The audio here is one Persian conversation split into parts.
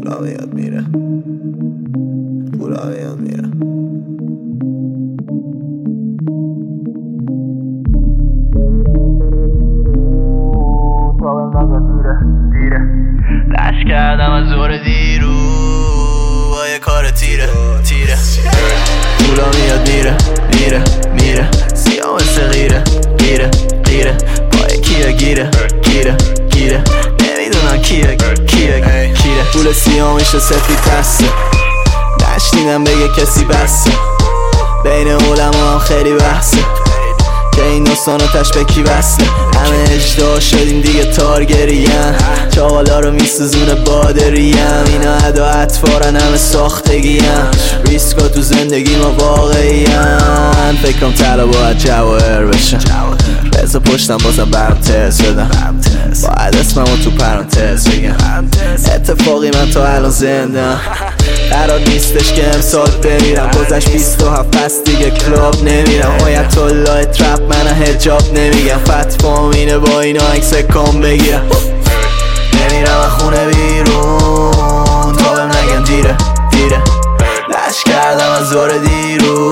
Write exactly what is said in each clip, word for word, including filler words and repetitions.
پولا میاد میره، پولا میاد میره. دشت کردم از زور دیرو با یه کار تیره تیره. پولا میاد میره میره میره، سیاه مثل غیره غیره غیره. پای کیه گیره گیره گیره، نمیدونم کیه کیه کیره. پول سیاه میشه سفید دسته، نشنیدم بگه کسی بسته. بین علما هم خیلی بحثه که این داستان رو تش به کی وصله. همه اجدا شدیم دیگه تارگریم، چاقالا رو میسوزونه بادریم. اینا ادا اطفارن همه ساختگیم، ریسکا تو زندگی ما واقعیم. فکرم طلا باید جواهر بشن، بزا پشتم بازم برم تز بدم. باید اسممو تو پرانتز بگم، اتفاقی من تا الان زندم. قرار نیستش که امسال بمیرم، گذشت بیست و هفت پس دیگه کلاب نمیرم. آیت الله ترپ من هجاب نمیگم، فتوام اینه با اینا عکس کام بگیرم. نمیرم از خونه بیرون تا بهم نگن دیره دیره. لش کردم از زور دیرو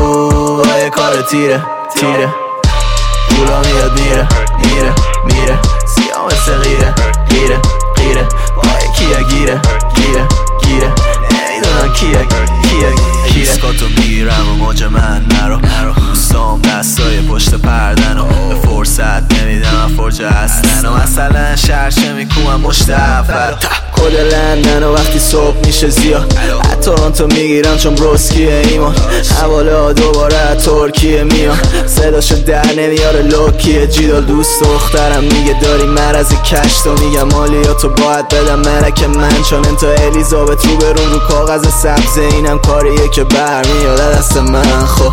با یه کار تیره تیره. پولا میاد میره میره میره، سیاه مثل غیره غیره غیره. با کیه گیره گیره گیره، نمیدونم کیه کیه کیه. اسکاتو میگیرم و موج من نرو، دوستام دستای پشت پردن و به فرصت نمیدم فرجه هستن. و مثلا شرشه میکنم مشت اول کل لندن و وقتی صبح میشه زیاد تورنتو میگیرم چون بروسکیه ایمان. حواله ها دوباره ترکیه میان، صداشو در نمیاره لوکیه. جیدال دوست دخترم میگه داری مرض کشت و میگم مالیاتو باید بدم ملک من، چون انتا الیزابت رو برون رو کاغذ سبزه. اینم کاریه که برمیاد دست من. خب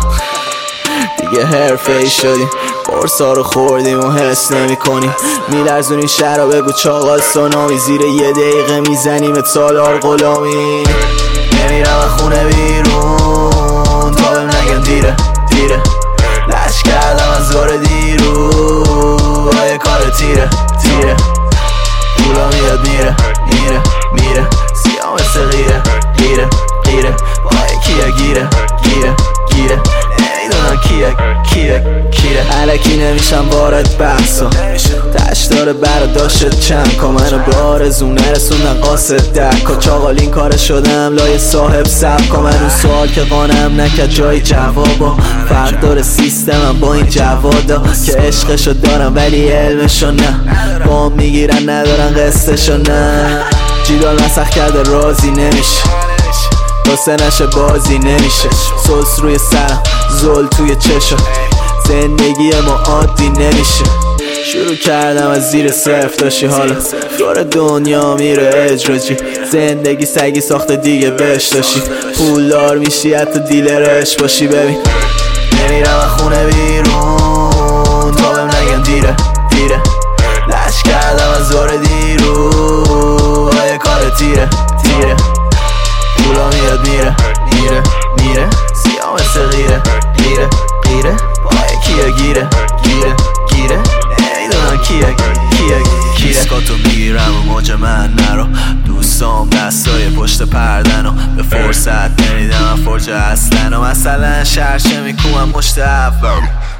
دیگه حرفه ای شدیم، قرصا رو خوردیم و حس نمی کنیم. میلرزونی شهر بگو چاقال سونامی، زیر یه دقیقه میزنیم تالار غلامی. نمیرم از خونه بیرون تا بهم نگن دیره دیره. لش کردم از زور دیرو با یه کار تیره تیره. پولا میاد میره میره میره، سیاه مثل غیره غیره غیره. با کیه گیره گیره گیره، نمیدونم کیه کیه کیه. علکی نمیشم وارد بحثا، تش داره برداشت چند کا. منو به آرزو نرسوندن قاصد دکا، چاقال این کار شدم لای صاحب سبکا. من اون سوال که قانم نکرد جای جوابا، فرق داره سیستمم با این جوادا که عشقشو دارم ولی علمشو نه. بام میگیرن ندارن قصتشو نه. جیدال مسخ کرده راضی نمیشه، واسه نشه بازی نمیشه. سوس روی سرم زل توی چشم، زندگی ما عادی نمیشه. شروع کردم از زیر صفر داشتی، حالا دور دنیا میره اجراجی. زندگی سگی ساخته دیگه بهش داشتی، پولدار میشی حتی دیلرش باشی. ببین نمیرم از خونه بیرون تا بهم نگن دیره دیره. لش کردم از زور دیرو با یه کار تیره تیره. پولا میاد میره میره میره، سیاه مثل غیره غیره غیره. با کیه گیره گیره گیره، نمیدونم کیه کیه کیه. اسکاتو میگیرم و موج من نرو، دوستام دستای پشت پردن و به فرصت نمیدم فرجه هستن. و مثلا شرشه میکنم مشت اول